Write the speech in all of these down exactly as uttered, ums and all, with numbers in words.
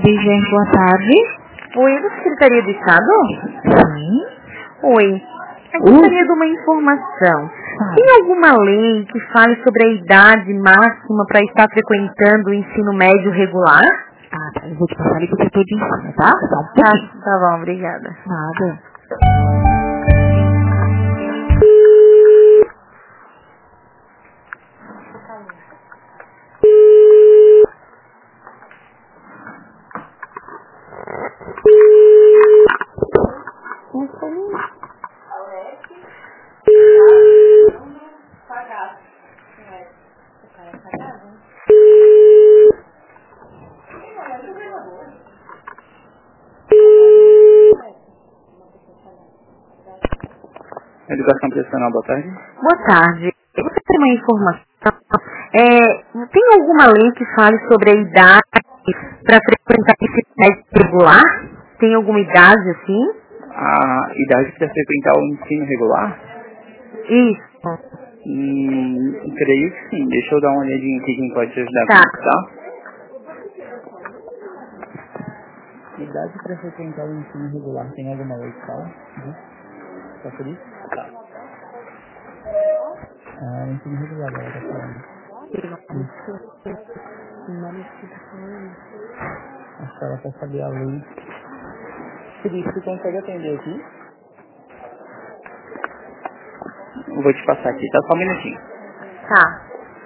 Gente, boa tarde. Oi, da Secretaria do Estado? Sim. Oi. Eu gostaria de uma informação. Ah. Tem alguma lei que fale sobre a idade máxima para estar frequentando o ensino médio regular? Ah, tá. Eu vou te passar ali pro setor de ensino, tá? Só um Tá, pouquinho. tá bom, obrigada. Nada. Educação profissional, boa tarde. Boa tarde. Você tem uma informação? É, tem alguma lei que fale sobre a idade para frequentar o ensino médio regular? Tem alguma idade assim? A idade para frequentar o ensino regular? Isso. Hum, creio que sim. Deixa eu dar uma olhadinha aqui quem pode te ajudar Tá. com isso, tá? Idade para frequentar o ensino regular, tem alguma lei que fala? Só por isso? Tá. Ah, o ensino regular, ela tá falando. Acho que ela quer saber a lei. Felipe, você consegue atender aqui? Eu vou te passar aqui, tá? Só um minutinho. Tá.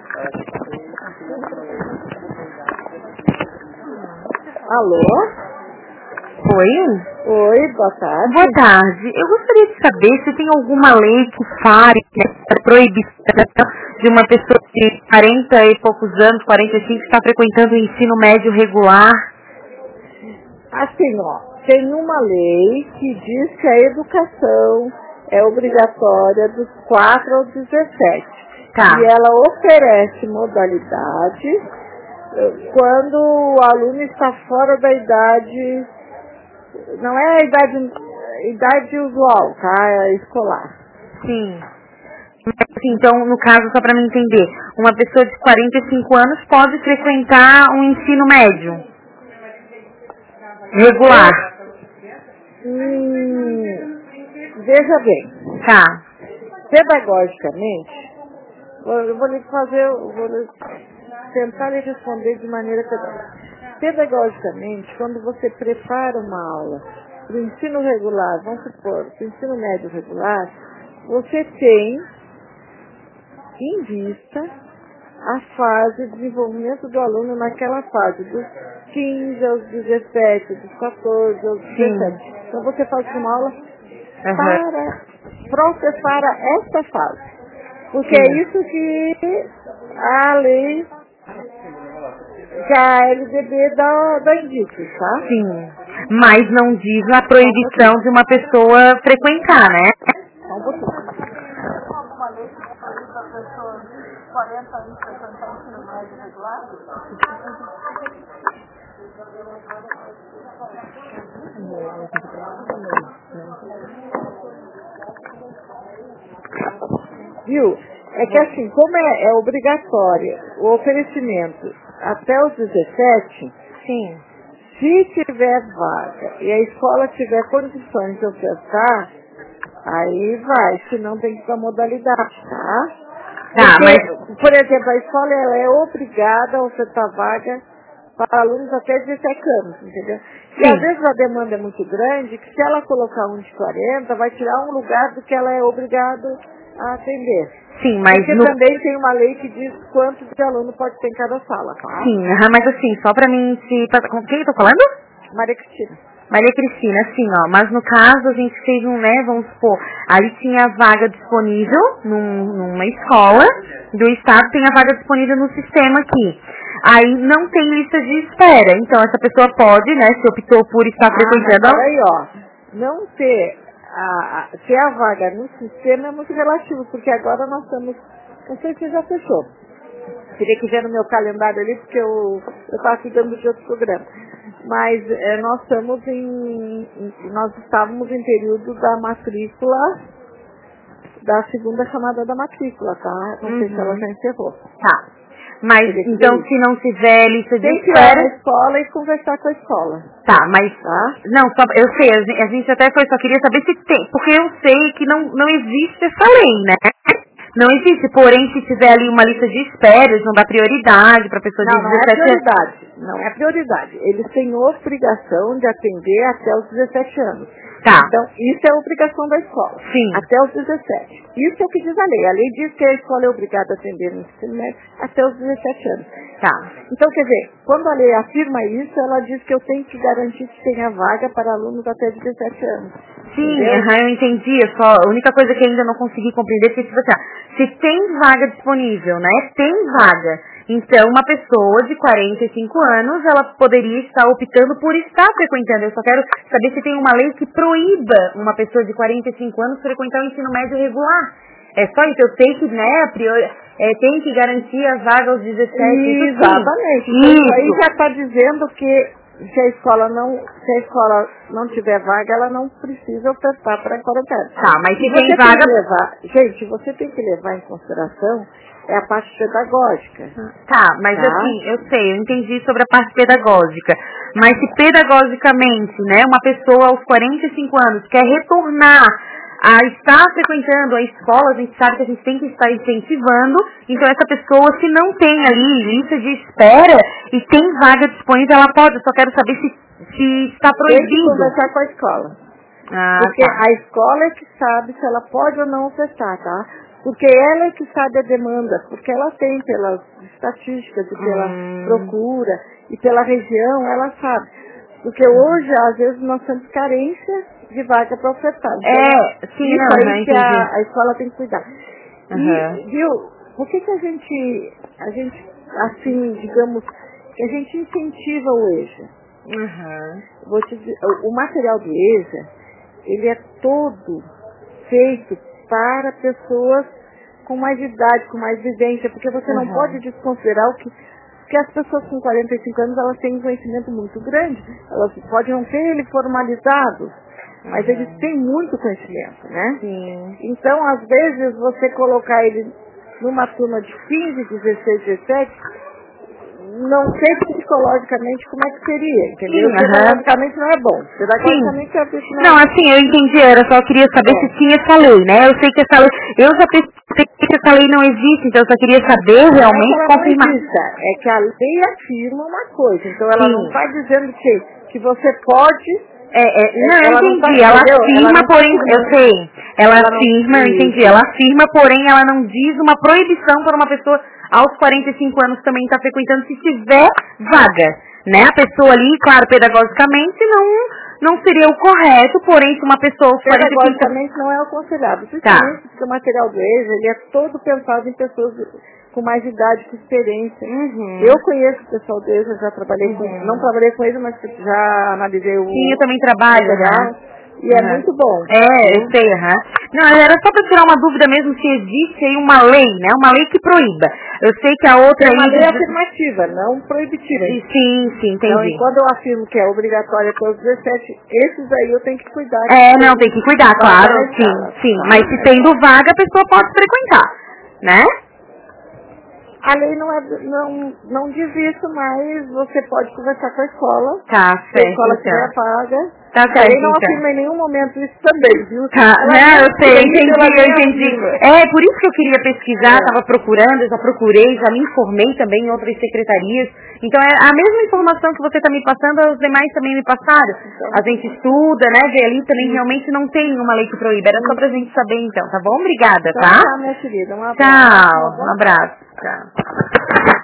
Alô? Oi? Oi, boa tarde. Boa tarde. Eu gostaria de saber se tem alguma lei que fale a proibição de uma pessoa de quarenta e poucos anos, quarenta e cinco, estar frequentando o ensino médio regular. Assim, ó, tem uma lei que diz que a educação é obrigatória dos quatro aos dezessete. Tá. E ela oferece modalidade eh, quando o aluno está fora da idade, não é a idade, a idade usual, tá? É escolar. Sim. Então, no caso, só para me entender, uma pessoa de quarenta e cinco anos pode frequentar um ensino médio regular. Hum, veja bem, Tá. pedagogicamente, eu vou lhe fazer, eu vou lhe tentar lhe responder de maneira pedagógica. Pedagogicamente, quando você prepara uma aula para o ensino regular, vamos supor, para o ensino médio regular, você tem em vista a fase de desenvolvimento do aluno naquela fase, dos quinze aos dezessete, dos quatorze aos dezessete. Então você faz uma aula Uhum. para própria para esta fase. Porque Sim. é isso que a lei, que a L D B dá, dá indícios, tá? Sim. Mas não diz a proibição de uma pessoa frequentar, né? Só um pouquinho. Viu? É que assim, como é, é obrigatório o oferecimento até os dezessete, Sim. se tiver vaga e a escola tiver condições de ofertar, aí vai, senão tem que ir para modalidade, tá? Tá, Porque, mas... por exemplo, a escola ela é obrigada a ofertar vaga para alunos até dezessete anos, entendeu? E Sim. às vezes a demanda é muito grande, que se ela colocar um de quarenta, vai tirar um lugar do que ela é obrigada a atender. Sim, mas Porque no... também tem uma lei que diz quanto de aluno pode ter em cada sala, tá? Sim, aham, mas assim, só pra mim se... pra- Com quem eu tô falando? Maria Cristina. Maria Cristina, assim, ó, mas no caso a gente fez um, né, vamos supor, ali tinha vaga disponível num, numa escola do estado, tem a vaga disponível no sistema aqui. Aí não tem lista de espera, então essa pessoa pode, né, se optou por estar Ah, mas frequentando... peraí, ó. Não ter a, a, ter a vaga no sistema é muito relativo, porque agora nós estamos... Não sei se já fechou. Teria que ver no meu calendário ali, porque eu estava cuidando de outro programa. Mas é, nós estamos em, em... Nós estávamos em período da matrícula, da segunda chamada da matrícula, tá? Não sei se ela Uhum. já encerrou. Tá. Mas, Teria que então, ver se não tiver lista de Tem que ir lá na espera... escola e conversar com a escola. Tá, mas... Tá? Não, só, eu sei, a gente, a gente até foi, só queria saber se tem, porque eu sei que não, não existe essa lei, né? Não existe, porém, se tiver ali uma lista de espera, eles vão dar prioridade para pessoa de Não, não é dezessete anos. prioridade. Não é prioridade. Eles têm obrigação de atender até os dezessete anos. Tá. Então, isso é obrigação da escola. Sim. Até os dezessete. Isso é o que diz a lei. A lei diz que a escola é obrigada a atender no ensino médio até os dezessete anos. Tá. Então, quer dizer, quando a lei afirma isso, ela diz que eu tenho que garantir que tenha vaga para alunos até dezessete anos. Sim, Entendeu? aham, eu entendi. Eu só, a única coisa que ainda não consegui compreender é que, tipo assim, ó, se tem vaga disponível, né? Tem vaga. Então, uma pessoa de quarenta e cinco anos, ela poderia estar optando por estar frequentando. Eu só quero saber se tem uma lei que proíba uma pessoa de quarenta e cinco anos frequentar o ensino médio regular. É só isso. Eu sei que, né, a priori, é, tem que garantir a vaga aos dezessete. Exatamente. Isso, Isso aí já está dizendo que se a escola não, se a escola não tiver vaga, ela não precisa ofertar para quarentena. Tá, mas se E tem você vaga... tem que levar, gente, você tem que levar em consideração é a parte pedagógica. Tá, mas Tá? assim, eu sei, eu entendi sobre a parte pedagógica. Mas se pedagogicamente, né, uma pessoa aos quarenta e cinco anos quer retornar a estar frequentando a escola, a gente sabe que a gente tem que estar incentivando, então essa pessoa, se não tem ali lista de espera e tem vaga disponível, ela pode. Eu só quero saber se, se está Tem que proibido. conversar com a escola. Ah, Porque tá. a escola é que sabe se ela pode ou não ofertar, tá? Porque ela é que sabe a demanda, porque ela tem pelas estatísticas e pela Hum. procura e pela região, ela sabe. Porque hoje, às vezes, nós temos carência de vaga para ofertar. É, sim, isso não, aí não, que a, entendi. a escola tem que cuidar. Aham. E, viu, por que que a gente, a gente, assim, digamos, que a gente incentiva o EJA? Uhum. Vou te dizer, o, o material do EJA, ele é todo feito para pessoas com mais idade, com mais vivência, porque você não Uhum. pode desconsiderar o que, que as pessoas com quarenta e cinco anos, elas têm um conhecimento muito grande, elas podem não ter ele formalizado, mas Uhum. eles têm muito conhecimento, né? Sim. Então, às vezes, você colocar ele numa turma de quinze, dezesseis, dezessete, não sei psicologicamente como é que seria, entendeu? Sim, aham. Pedagogicamente não é bom. Pedagogicamente eu penso, Não, assim, eu entendi, era só queria saber É. se tinha essa lei, né? Eu sei que essa lei, eu já pensei que essa lei não existe, então eu só queria saber Não é que realmente ela confirmar. não exista, é que a lei afirma uma coisa. Então ela Sim. não está dizendo que, que você pode. É, é, não, eu ela não entendi, tá- ela entendeu? afirma, Ela não tá porém, eu afirmando. sei, ela, Ela não- afirma, eu entendi, Isso. ela afirma, porém ela não diz uma proibição para uma pessoa aos quarenta e cinco anos também estar frequentando se tiver vaga, né? A pessoa ali, claro, pedagogicamente não, não seria o correto, porém se uma pessoa aos quarenta e cinco anos... Pedagogicamente não é aconselhável. Tá. Principalmente porque o material do EJA, ele é todo pensado em pessoas com mais idade, com experiência. Uhum. Eu conheço o pessoal do EJA, já trabalhei Uhum. com, não trabalhei com eles, mas já analisei o Sim, eu também trabalho, material. né? E é Uhum. muito bom. É, eu sei, aham. Não, era só para tirar uma dúvida mesmo se existe aí uma lei, né? Uma lei que proíba. Eu sei que a outra É uma aí... lei afirmativa, não proibitiva. Sim, sim, Então, entendi. e quando eu afirmo que é obrigatória para os dezessete, esses aí eu tenho que cuidar. É, não, tem que cuidar, Vaga claro, na sim, escola. sim. Mas se tendo vaga, a pessoa pode frequentar, né? A lei não, é, não, não diz isso, mas você pode conversar com a escola. Tá, Se a certo, escola tiver então. vaga. Tá A certo, lei não então. afirma em nenhum momento isso também, viu? Tá, Ela não, eu nem sei, eu proíbe, entendi, ela eu nem entendi. afirma. É, por isso que eu queria pesquisar, É. estava procurando, eu já procurei, já me informei também em outras secretarias. Então é a mesma informação que você está me passando, os demais também me passaram. A gente estuda, né, vê ali também realmente não tem nenhuma lei que proíbe. Era só pra gente saber então, tá bom? Obrigada, Então tá? tá, minha querida. Um abraço. Tchau, Uma boa um abraço. Tchau.